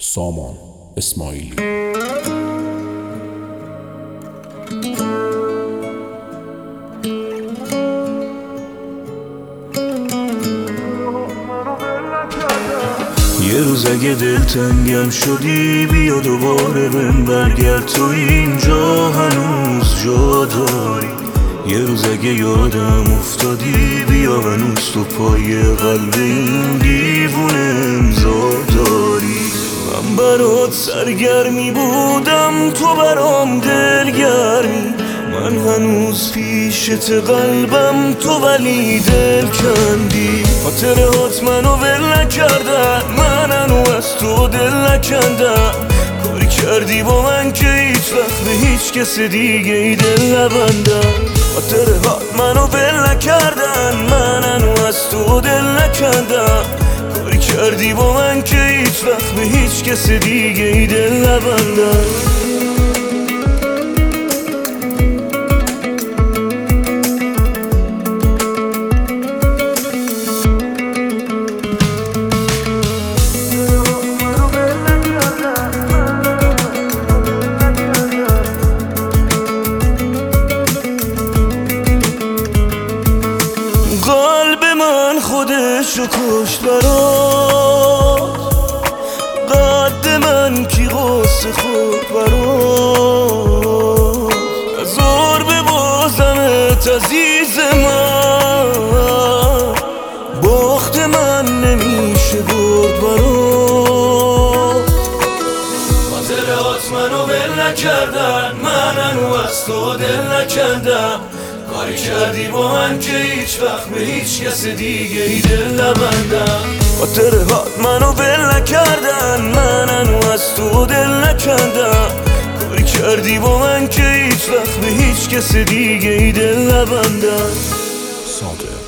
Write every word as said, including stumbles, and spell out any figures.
سامان اسماعیلی. یه روز اگه دلتنگم شدی بیا دوباره بهم برگرد، تو اینجا هنوز جا داری. یه روز اگه یادم افتادی بیا هنوز تو پای قلب این دیوونه امضا داری. من برات سرگرمی بودم تو برام دلگرمی، من هنوز پیشت قلبم تو ولی دل کندی. خاطرات منو ول نکردن، من هنو از تو دل نکندم. کاری کردی با من که هیچ وقت به هیچ کس دیگه ای دل نبندم. خاطرات منو ول نکردن، من هنو از تو دل نکندم. کاری کردی با من که هیچ وقت به هیچ کس دیگه ای دل نبندم. قلب من خودشو کشت برات، قد من کی غصه خورد برات. هزار ببازمت عزیز من، باخت من نمیشه برد برات. خاطرات منو ول نکردن، من هنو از تو دل نکندم. کاری کردی با من که هیچ وقت به هیچ کس دیگه ای دل نبندم. خاطرات منو ول نکردن، من هنو از تو دل نکندم. کاری کردی با من که هیچ وقت به هیچ کس دیگه ای دل نبندم. صادق